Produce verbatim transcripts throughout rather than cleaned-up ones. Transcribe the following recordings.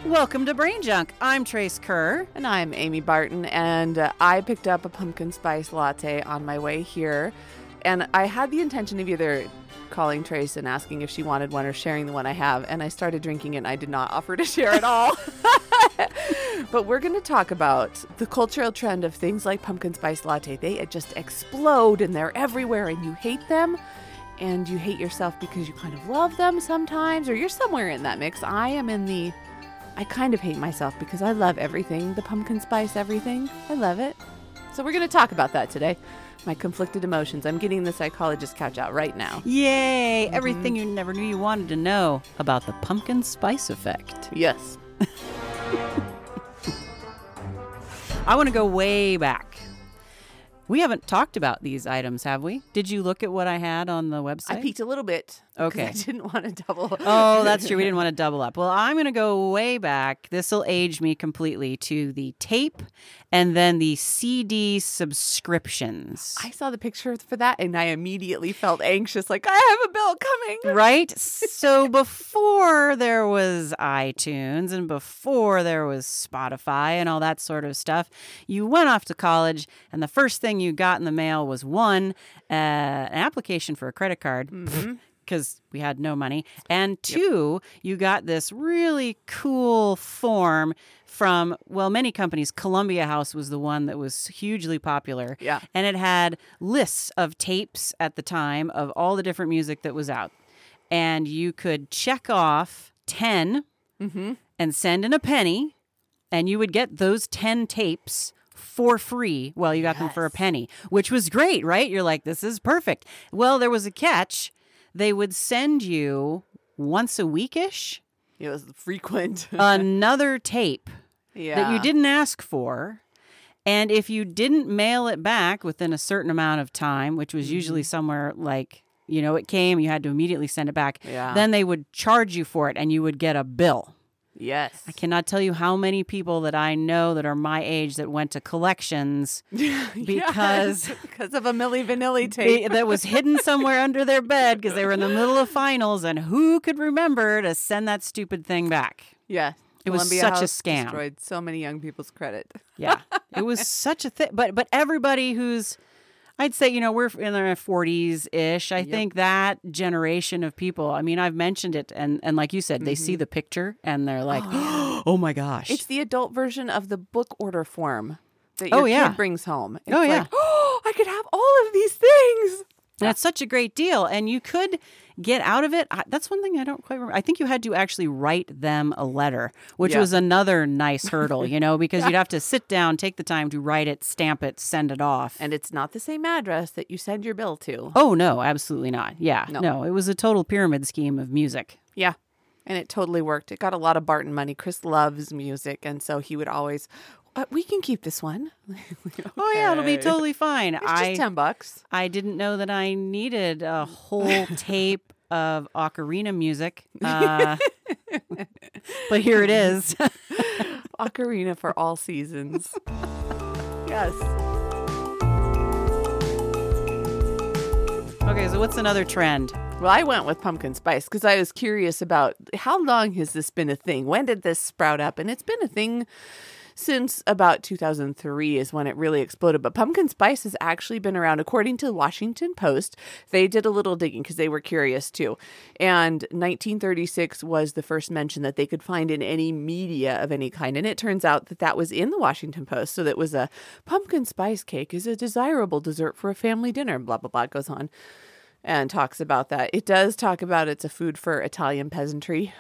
Welcome to Brain Junk. I'm Trace Kerr. And I'm Amy Barton, and uh, I picked up a pumpkin spice latte on my way here, and I had the intention of either calling Trace and asking if she wanted one or sharing the one I have, and I started drinking it and I did not offer to share at all. But we're going to talk about the cultural trend of things like pumpkin spice latte. They just explode and they're everywhere and you hate them. And you hate yourself because you kind of love them sometimes, or you're somewhere in that mix. I am in the, I kind of hate myself because I love everything, the pumpkin spice everything. I love it. So we're going to talk about that today. My conflicted emotions. I'm getting the psychologist couch out right now. Yay! Mm-hmm. Everything you never knew you wanted to know about the pumpkin spice effect. Yes. I want to go way back. We haven't talked about these items, have we? Did you look at what I had on the website? I peeked a little bit. Okay. I didn't want to double. Oh, that's true. We didn't want to double up. Well, I'm going to go way back. This will age me completely to the tape and then the C D subscriptions. I saw the picture for that and I immediately felt anxious, like I have a bill coming. Right? So before there was iTunes and before there was Spotify and all that sort of stuff, you went off to college and the first thing you got in the mail was one, uh, an application for a credit card. Mm-hmm. Because we had no money. And two, yep. You got this really cool form from, well, many companies. Columbia House was the one that was hugely popular. Yeah. And it had lists of tapes at the time of all the different music that was out. And you could check off ten mm-hmm. and send in a penny, and you would get those ten tapes for free. Well, you got yes. them for a penny, which was great, right? You're like, this is perfect. Well, there was a catch. They would send you once a week-ish. It was frequent. another tape yeah. that you didn't ask for. And if you didn't mail it back within a certain amount of time, which was mm-hmm. usually somewhere like, you know, it came, you had to immediately send it back. Yeah. Then they would charge you for it and you would get a bill. Yes. I cannot tell you how many people that I know that are my age that went to collections because yes, because of a Milli Vanilli tape that was hidden somewhere under their bed because they were in the middle of finals, and who could remember to send that stupid thing back? Yeah. It was Columbia such House a scam. Destroyed so many young people's credit. Yeah. It was such a thing. But but everybody who's, I'd say, you know, we're in our forties-ish. I yep. think that generation of people, I mean, I've mentioned it, and, and like you said, mm-hmm. they see the picture, and they're like, oh, yeah. oh, my gosh. It's the adult version of the book order form that your oh, yeah. kid brings home. It's oh, like, yeah. oh, I could have all of these things. And it's such a great deal, and you could get out of it. I, that's one thing I don't quite remember. I think you had to actually write them a letter, which yeah. was another nice hurdle, you know, because yeah. you'd have to sit down, take the time to write it, stamp it, send it off. And it's not the same address that you send your bill to. Oh, no, absolutely not. Yeah, no, no it was a total pyramid scheme of music. Yeah. And it totally worked. It got a lot of Barton money. Chris loves music, and so he would always, uh, we can keep this one. Okay. Oh, yeah, it'll be totally fine. It's I, just ten bucks. I didn't know that I needed a whole tape of ocarina music, uh, but here it is. Ocarina for all seasons. Yes. Okay, so what's another trend? Well, I went with pumpkin spice because I was curious about how long has this been a thing? When did this sprout up? And it's been a thing since about two thousand three is when it really exploded. But pumpkin spice has actually been around. According to the Washington Post, they did a little digging because they were curious too. And nineteen thirty-six was the first mention that they could find in any media of any kind. And it turns out that that was in the Washington Post. So that was a pumpkin spice cake is a desirable dessert for a family dinner. Blah, blah, blah, goes on. And talks about that. It does talk about it's a food for Italian peasantry.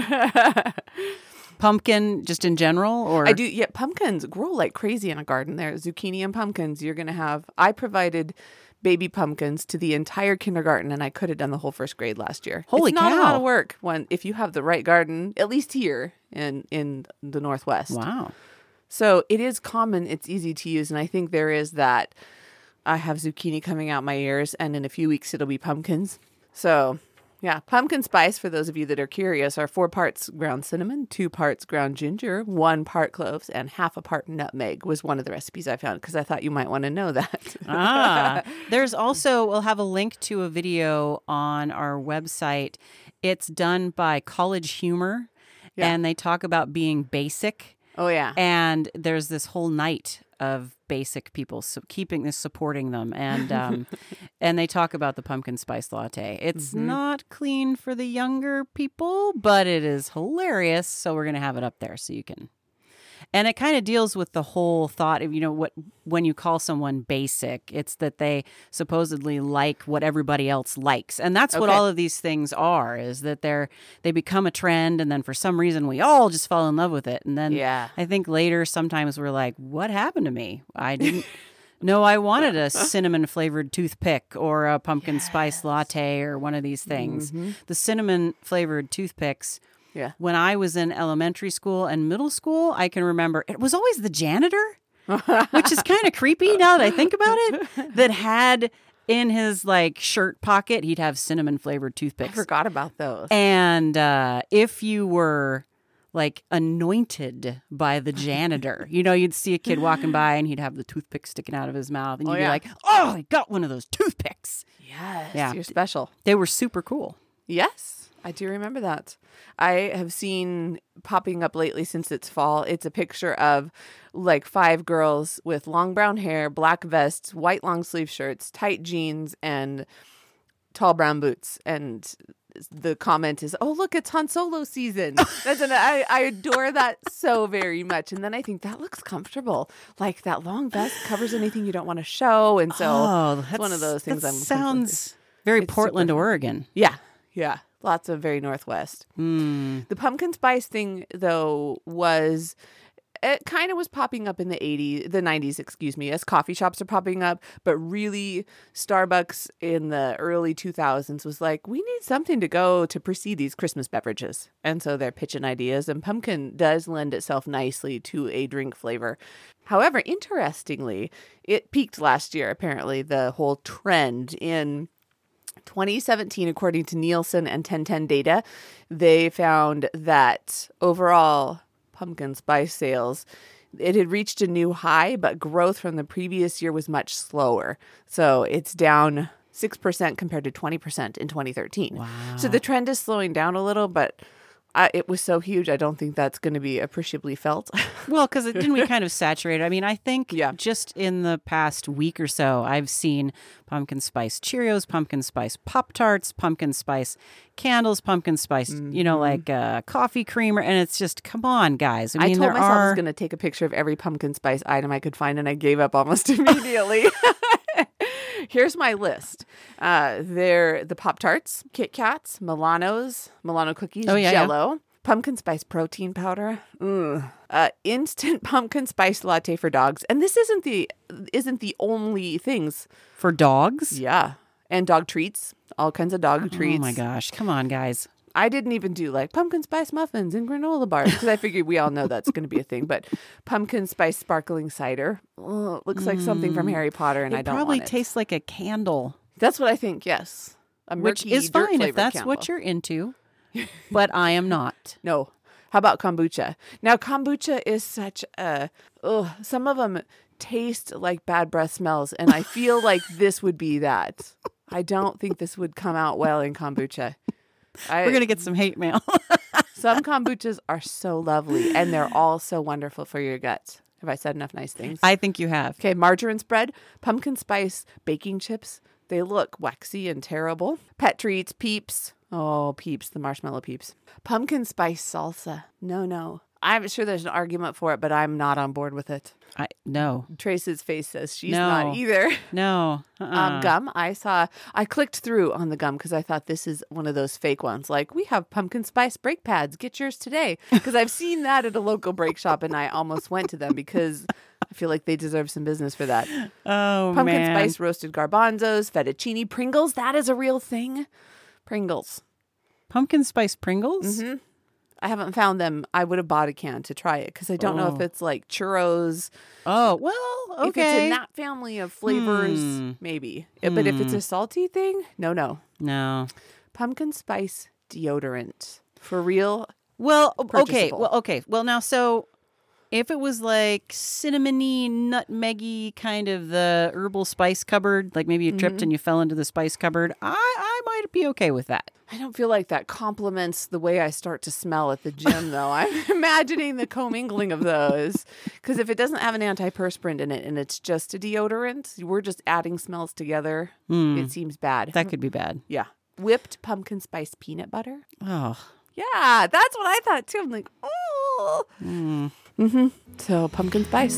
Pumpkin just in general? Or I do, yeah, pumpkins grow like crazy in a garden there. Zucchini and pumpkins, you're going to have, I provided baby pumpkins to the entire kindergarten, and I could have done the whole first grade last year. Holy it's cow. It's not a lot of work when, if you have the right garden, at least here in, in the Northwest. Wow. So it is common, it's easy to use, and I think there is that. I have zucchini coming out my ears, and in a few weeks it'll be pumpkins. So, yeah, pumpkin spice, for those of you that are curious, are four parts ground cinnamon, two parts ground ginger, one part cloves, and half a part nutmeg was one of the recipes I found because I thought you might want to know that. ah, there's also, we'll have a link to a video on our website. It's done by College Humor. Yeah. and they talk about being basic. Oh, yeah. And there's this whole night of basic people so keeping this, supporting them. And um, and they talk about the pumpkin spice latte. It's Mm-hmm. not clean for the younger people, but it is hilarious. So we're going to have it up there so you can. And it kind of deals with the whole thought of, you know, what when you call someone basic, it's that they supposedly like what everybody else likes. And that's what Okay. all of these things are, is that they're they become a trend. And then for some reason, we all just fall in love with it. And then Yeah. I think later, sometimes we're like, what happened to me? I didn't know I wanted a cinnamon flavored toothpick or a pumpkin spice latte or one of these things. Mm-hmm. The cinnamon flavored toothpicks. Yeah. When I was in elementary school and middle school, I can remember it was always the janitor, which is kind of creepy now that I think about it, that had in his like shirt pocket, he'd have cinnamon flavored I toothpicks. forgot about those. And uh, if you were like anointed by the janitor, you know, you'd see a kid walking by and he'd have the toothpick sticking out of his mouth. And Oh, you'd yeah. be like, oh, he got one of those toothpicks. Yes. Yeah. You're special. They were super cool. Yes. I do remember that. I have seen popping up lately since it's fall. It's a picture of like five girls with long brown hair, black vests, white long sleeve shirts, tight jeans, and tall brown boots. And the comment is, "Oh, look, it's Han Solo season." That's an, I, I adore that so very much. And then I think that looks comfortable. Like that long vest covers anything you don't want to show. And so oh, it's one of those things that I'm looking sounds very It's Portland, super- Oregon. Yeah. Yeah. Lots of very Northwest. Mm. The pumpkin spice thing, though, was it kind of was popping up in the eighties, the nineties, excuse me, as coffee shops are popping up. But really, Starbucks in the early two thousands was like, we need something to go to precede these Christmas beverages. And so they're pitching ideas, and pumpkin does lend itself nicely to a drink flavor. However, interestingly, it peaked last year, apparently, the whole trend in twenty seventeen, according to Nielsen and ten ten data, they found that overall pumpkin spice sales, it had reached a new high, but growth from the previous year was much slower. So it's down six percent compared to twenty percent in twenty thirteen. Wow. So the trend is slowing down a little, but I, it was so huge, I don't think that's going to be appreciably felt. Well, because didn't we kind of saturate it? I mean, I think Yeah. just in the past week or so, I've seen pumpkin spice Cheerios, pumpkin spice Pop-Tarts, pumpkin spice candles, pumpkin spice, you know, like uh, coffee creamer. And it's just, come on, guys. I I mean, told there myself I are... was going to take a picture of every pumpkin spice item I could find, and I gave up almost immediately. Here's my list. Uh, they're the Pop-Tarts, Kit Kats, Milanos, Milano cookies, Oh, yeah, yeah. Jell-O, pumpkin spice protein powder, Ugh. Uh, instant pumpkin spice latte for dogs. And this isn't the isn't the only things. For dogs? Yeah. And dog treats, all kinds of dog treats. Oh, my gosh. Come on, guys. I didn't even do like pumpkin spice muffins and granola bars because I figured we all know that's going to be a thing. But pumpkin spice sparkling cider, ugh, looks like something from Harry Potter, and It I don't probably want it. tastes like a candle, That's what I think. Yes, a which murky, is fine if dirt-flavored that's candle. what you're into. But I am not. No. How about kombucha? Now, kombucha is such a. Ugh, some of them taste like bad breath smells, and I feel like this would be that. I don't think this would come out well in kombucha. I, We're going to get some hate mail. Some kombuchas are so lovely, and they're all so wonderful for your guts. Have I said enough nice things? I think you have. Okay, margarine spread, pumpkin spice baking chips. They look waxy and terrible. Pet treats, Peeps. Oh, Peeps, the marshmallow Peeps. Pumpkin spice salsa. No, no. I'm sure there's an argument for it, but I'm not on board with it. I No. Trace's face says she's No. not either. No. Uh-uh. Um, gum, I saw, I clicked through on the gum because I thought this is one of those fake ones. Like, we have pumpkin spice brake pads. Get yours today. Because I've seen that at a local brake shop, and I almost went to them because I feel like they deserve some business for that. Oh, Pumpkin man. spice roasted garbanzos, fettuccine, Pringles. That is a real thing. Pringles. Pumpkin spice Pringles? Mm-hmm. I haven't found them. I would have bought a can to try it because I don't know if Oh. it's like churros. Oh, well, If it's okay. in that family of flavors, Hmm. maybe. Uh, But if it's a salty thing, no, no. No. Pumpkin spice deodorant. For real? Well, o- okay. Purchasable. Well, okay. Well, now, so If it was like cinnamony, nutmeggy, kind of the herbal spice cupboard, like maybe you tripped Mm-hmm. and you fell into the spice cupboard, I, I might be okay with that. I don't feel like that complements the way I start to smell at the gym, though. I'm imagining the commingling of those. Because if it doesn't have an antiperspirant in it and it's just a deodorant, we're just adding smells together. It seems bad. That could be bad. yeah. Whipped pumpkin spice peanut butter. Oh, Yeah, that's what I thought too. I'm like, oh. mm. Mm-hmm. So pumpkin spice.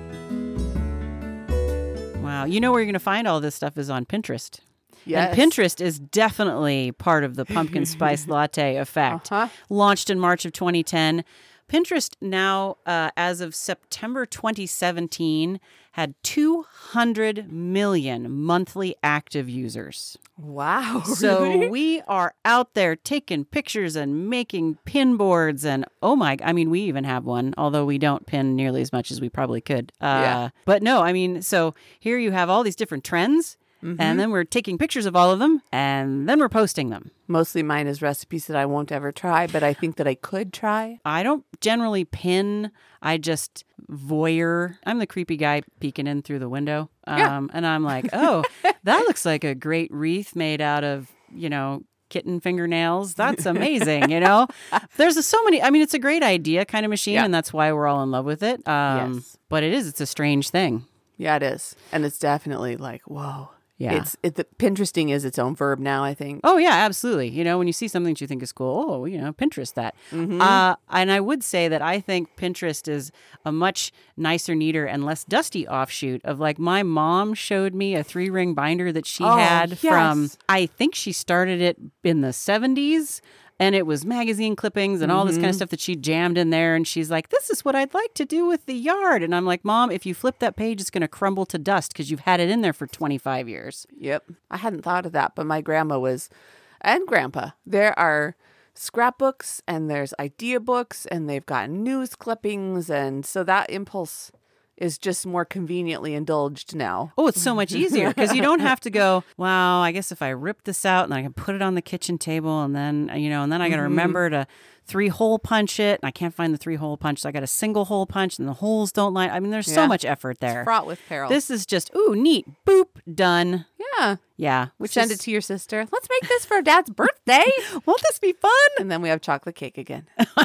Wow. You know where you're going to find all this stuff is on Pinterest. Yes. And Pinterest is definitely part of the pumpkin spice latte effect. Uh-huh. Launched in March of twenty ten. Pinterest now, uh, as of September twenty seventeen, had two hundred million monthly active users. Wow. So really? we are out there taking pictures and making pin boards. And oh my, I mean, we even have one, although we don't pin nearly as much as we probably could. Uh, Yeah. But no, I mean, so here you have all these different trends. Mm-hmm. And then we're taking pictures of all of them, and then we're posting them. Mostly mine is recipes that I won't ever try, but I think that I could try. I don't generally pin. I just voyeur. I'm the creepy guy peeking in through the window. Um, Yeah. And I'm like, oh, that looks like a great wreath made out of, you know, kitten fingernails. That's amazing, you know? There's a, so many. I mean, it's a great idea kind of machine, Yeah. and that's why we're all in love with it. Um, Yes. But it is. It's a strange thing. Yeah, it is. And it's definitely like, whoa. Yeah. It's it, the Pinteresting is its own verb now, I think. Oh, yeah, absolutely. You know, when you see something that you think is cool, oh, you know, Pinterest that. Mm-hmm. Uh, and I would say that I think Pinterest is a much nicer, neater, and less dusty offshoot of like my mom showed me a three ring binder that she Oh, had from, yes. I think she started it in the seventies. And it was magazine clippings and all this kind Mm-hmm. of stuff that she jammed in there. And she's like, this is what I'd like to do with the yard. And I'm like, Mom, if you flip that page, it's going to crumble to dust because you've had it in there for twenty-five years. Yep. I hadn't thought of that, but my grandma was, and grandpa, there are scrapbooks and there's idea books and they've got news clippings. And so that impulse is just more conveniently indulged now. Oh, it's so much easier because you don't have to go, wow, I guess if I rip this out and I can put it on the kitchen table and then, you know, and then I got to Mm-hmm. remember to three hole punch it. And I can't find the three hole punch. So I got a single hole punch and the holes don't line. I mean, there's so Yeah. much effort there. Fraught with peril. This is just, ooh, neat. Boop, done. yeah. Yeah. We It's send it just- to your sister. Let's make this for Dad's birthday. Won't this be fun? And then we have chocolate cake again.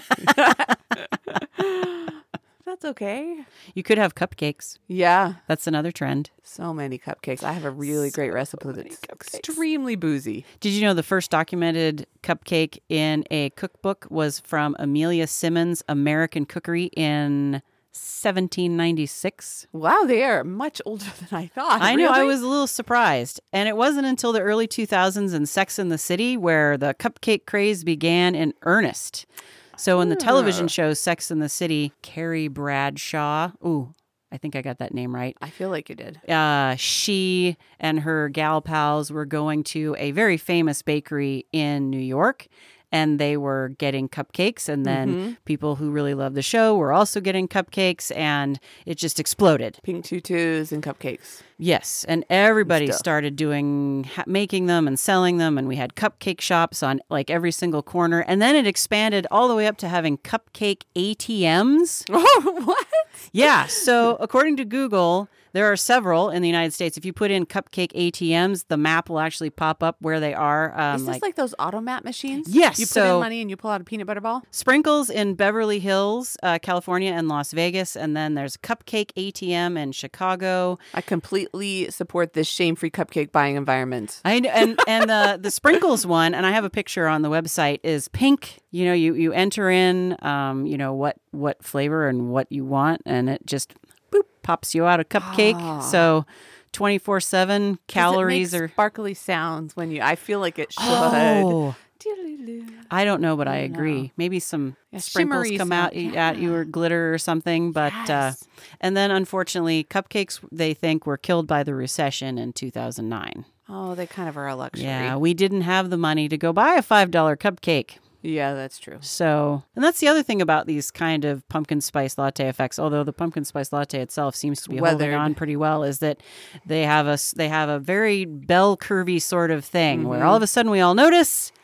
That's okay. You could have cupcakes. Yeah. That's another trend. So many cupcakes. I have a really great recipe that's cupcakes. extremely boozy. Did you know the first documented cupcake in a cookbook was from Amelia Simmons' American Cookery in seventeen ninety-six? Wow, they are much older than I thought. I know. I Really? was a little surprised. And it wasn't until the early two thousands in Sex and the City where the cupcake craze began in earnest. So in the television show Sex and the City, Carrie Bradshaw, ooh, I think I got that name right. I feel like you did. Uh, she and her gal pals were going to a very famous bakery in New York. And they were getting cupcakes. And then Mm-hmm. people who really loved the show were also getting cupcakes. And it just exploded. Pink tutus and cupcakes. Yes, and everybody Stuff. started doing ha- making them and selling them, and we had cupcake shops on like every single corner, and then it expanded all the way up to having cupcake A T Ms. Oh, what? Yeah, so according to Google, there are several in the United States. If you put in cupcake A T Ms, the map will actually pop up where they are. Um, Is this like, those automat machines? Yes, You put so- in money and you pull out a peanut butter ball? Sprinkles in Beverly Hills, uh, California, and Las Vegas, and then there's Cupcake A T M in Chicago. I completely support this shame-free cupcake buying environment. I kn- and and the the sprinkles one, and I have a picture on the website, is pink. You know, you you enter in, um, you know what what flavor and what you want, and it just boop pops you out a cupcake. Ah. So twenty-four seven calories Does it are. make sparkly sounds when you. I feel like it should. Oh, Doodle-doo. I don't know, but I I agree. know. Maybe some Yeah, sprinkles shimmery come out sound. at you or glitter or something. But uh, Yes. and then unfortunately, cupcakes they think were killed by the recession in two thousand nine. Oh, they kind of are a luxury. Yeah, we didn't have the money to go buy a five dollar cupcake. Yeah, that's true. So, and that's the other thing about these kind of pumpkin spice latte effects. Although the pumpkin spice latte itself seems to be holding Weathered. on pretty well, is that they have a s- they have a very bell curvy sort of thing where Mm-hmm. all of a sudden we all notice, eh,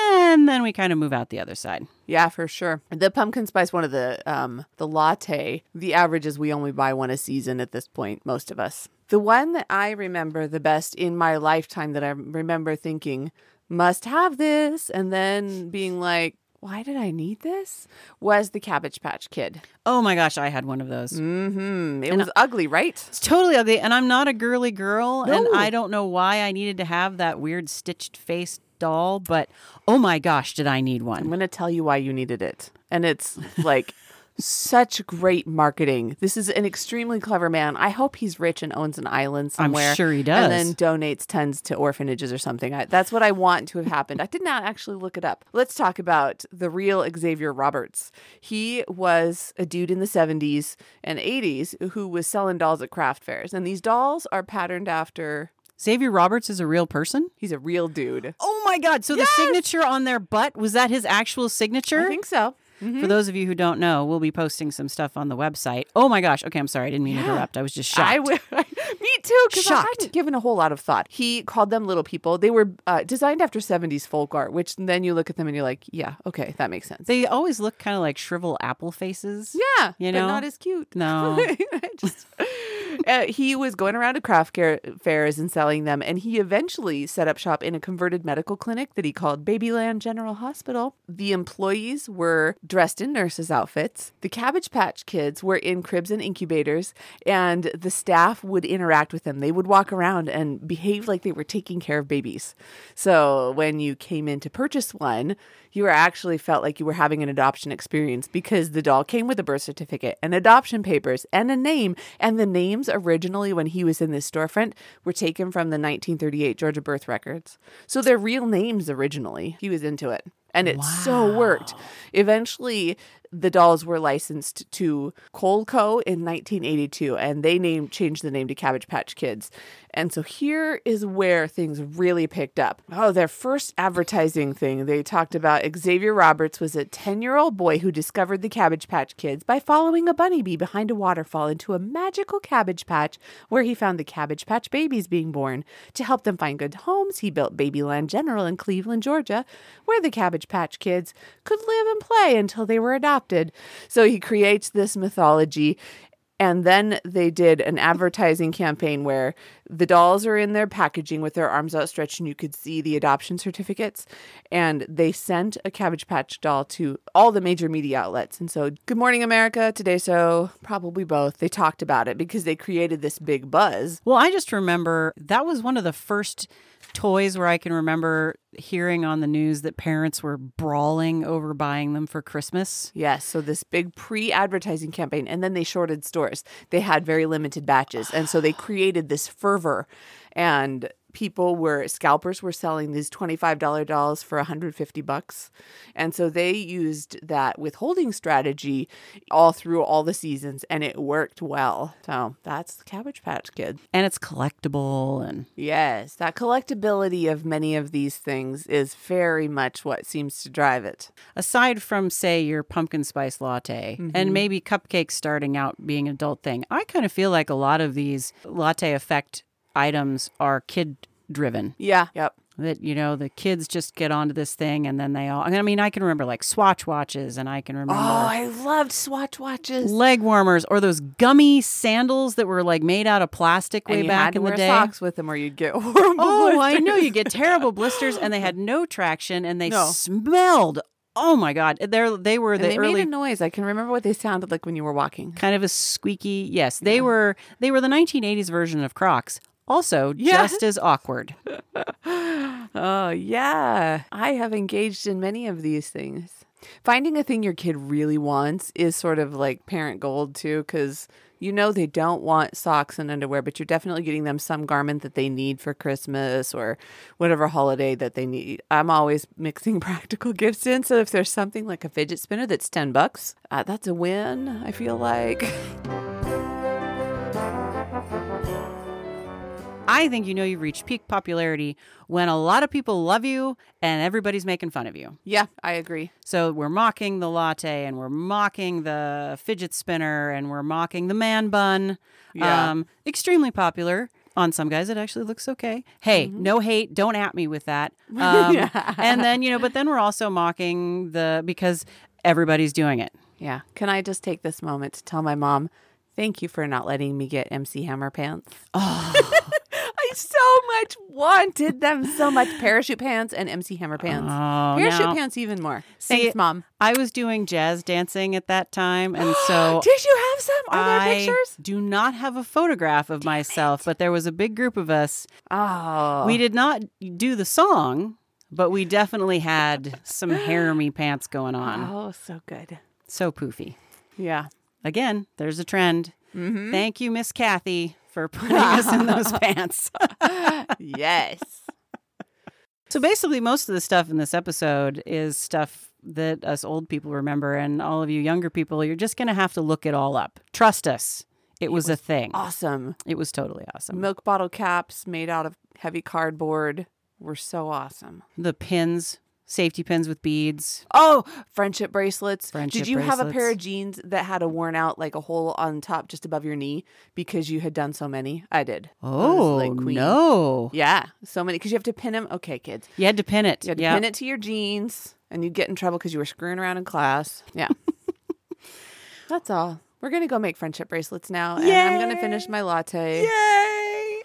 and then we kind of move out the other side. Yeah, for sure. The pumpkin spice, one of the um the latte, the average is we only buy one a season at this point, most of us. The one that I remember the best in my lifetime that I remember thinking, must have this, and then being like, why did I need this? Was the Cabbage Patch Kid. Oh my gosh, I had one of those. Mm-hmm. It And was ugly, right? It's totally ugly, and I'm not a girly girl, No. and I don't know why I needed to have that weird stitched face doll, but oh my gosh, did I need I'm one. going to tell you why you needed it. And it's like such great marketing. This is an extremely clever man. I hope he's rich and owns an island somewhere. I'm sure he does. And then donates tons to orphanages or something. I, that's what I want to have happened. I did not actually look it up. Let's talk about the real Xavier Roberts. He was a dude in the seventies and eighties who was selling dolls at craft fairs. And these dolls are patterned after... Xavier Roberts is a real person? He's a real dude. Oh my God. So Yes! the signature on their butt, was that his actual signature? I think so. Mm-hmm. For those of you who don't know, we'll be posting some stuff on the website. Oh my gosh. Okay, I'm sorry. I didn't mean to Yeah. interrupt. I was just shocked. I w- Me too, because I Shocked. hadn't given a whole lot of thought. He called them little people. They were uh, designed after seventies folk art, which then you look at them and you're like, yeah, okay, that makes sense. They always look kind of like shrivel apple faces. yeah, you but know? not as cute. No. Just, uh, he was going around to craft care, fairs and selling them, and he eventually set up shop in a converted medical clinic that he called Babyland General Hospital. The employees were dressed in nurses' outfits. The Cabbage Patch Kids were in cribs and incubators, and the staff would interact with them. They would walk around and behave like they were taking care of babies. So when you came in to purchase one, you were actually felt like you were having an adoption experience because the doll came with a birth certificate and adoption papers and a name. And the names originally, when he was in this storefront, were taken from the nineteen thirty-eight Georgia birth records. So they're real names originally. He was into it. And it so worked. Eventually, the dolls were licensed to Coldco in nineteen eighty-two, and they named changed the name to Cabbage Patch Kids. And so here is where things really picked up. Oh, their first advertising thing, they talked about Xavier Roberts was a ten-year-old boy who discovered the Cabbage Patch Kids by following a bunny bee behind a waterfall into a magical cabbage patch where he found the Cabbage Patch babies being born. To help them find good homes, he built Babyland General in Cleveland, Georgia, where the Cabbage Patch Kids could live and play until they were adopted. So he creates this mythology. And then they did an advertising campaign where the dolls are in their packaging with their arms outstretched and you could see the adoption certificates. And they sent a Cabbage Patch doll to all the major media outlets. And so Good Morning America, Today Show, probably both, they talked about it because they created this big buzz. Well, I just remember that was one of the first toys where I can remember hearing on the news that parents were brawling over buying them for Christmas. Yes, so this big pre-advertising campaign, and then they shorted stores. They had very limited batches, and so they created this fervor, and people were, scalpers were selling these twenty-five dollars dolls for one hundred fifty bucks. And so they used that withholding strategy all through all the seasons, and it worked well. So that's the Cabbage Patch Kid. And it's collectible. And Yes, that collectability of many of these things is very much what seems to drive it. aside from, say, your pumpkin spice latte Mm-hmm. and maybe cupcakes starting out being an adult thing, I kind of feel like a lot of these latte effect items are kid driven. Yeah, yep. That, you know, the kids just get onto this thing and then they all, I mean, I can remember like Swatch watches, and I can remember Oh, I loved Swatch watches. leg warmers, or those gummy sandals that were like made out of plastic way and you back had to in the wear day. socks with them or you'd get horrible Oh, I blisters. know. You get terrible blisters, and they had no traction, and they No. smelled. Oh my God. They're, they were And the they early made a noise. I can remember what they sounded like when you were walking. kind of a squeaky. Yes, they were they were the nineteen eighties version of Crocs. Also, Yeah. just as awkward. Oh, yeah. I have engaged in many of these things. Finding a thing your kid really wants is sort of like parent gold, too, because you know they don't want socks and underwear, but you're definitely getting them some garment that they need for Christmas or whatever holiday that they need. I'm always mixing practical gifts in, so if there's something like a fidget spinner that's ten bucks, uh, that's a win, I feel like. I think you know you've reached peak popularity when a lot of people love you and everybody's making fun of you. Yeah, I agree. So we're mocking the latte, and we're mocking the fidget spinner, and we're mocking the man bun. Yeah. Um, extremely popular. On some guys, it actually looks okay. Hey, Mm-hmm. no hate. Don't at me with that. Um, Yeah. And then, you know, but then we're also mocking the, because everybody's doing it. Yeah. Can I just take this moment to tell my mom, thank you for not letting me get M C Hammer pants? Oh, I so much wanted them so much. Parachute pants and M C Hammer pants. Oh, Parachute now- pants even more. See, Thanks, Mom. I was doing jazz dancing at that time. And so Did you have some? Are there I pictures? do not have a photograph of myself, but there was a big group of us. Oh. We did not do the song, but we definitely had some harem pants going on. Oh, so good. So poofy. Yeah. Again, there's a trend. Mm-hmm. Thank you, Miss Kathy, for putting us in those pants. Yes. So basically, most of the stuff in this episode is stuff that us old people remember, and all of you younger people, you're just going to have to look it all up. Trust us. It was, a thing. Awesome. It was totally awesome. Milk bottle caps made out of heavy cardboard were so awesome. The pins, safety pins with beads. Oh, friendship bracelets. Friendship Did you have a pair bracelets. of jeans that had a worn out, like a hole on top just above your knee because you had done so many? I did. I was, Oh, like, queen. no. Yeah, so many. Because you have to pin them. Okay, kids. You had to pin it. You had to Yep. pin it to your jeans and you'd get in trouble because you were screwing around in class. Yeah. That's all. We're going to go make friendship bracelets now. And I'm going to finish my latte. Yay!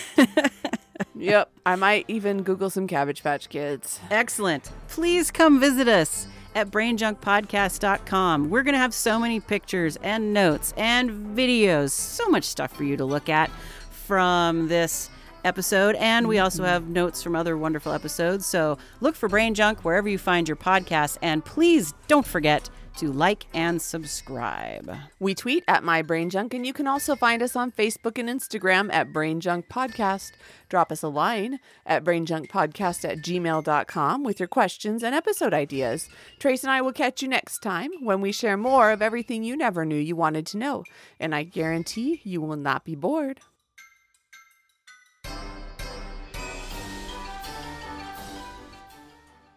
Yep. I might even Google some Cabbage Patch Kids. Excellent. Please come visit us at brain junk podcast dot com. We're going to have so many pictures and notes and videos, so much stuff for you to look at from this episode. And we also have notes from other wonderful episodes. So look for Brain Junk wherever you find your podcasts. And please don't forget to like and subscribe. We tweet at My Brain Junk, and you can also find us on Facebook and Instagram at Brain Junk Podcast. Drop us a line at brainjunkpodcast at gmail dot com with your questions and episode ideas. Trace and I will catch you next time when we share more of everything you never knew you wanted to know. And I guarantee you will not be bored.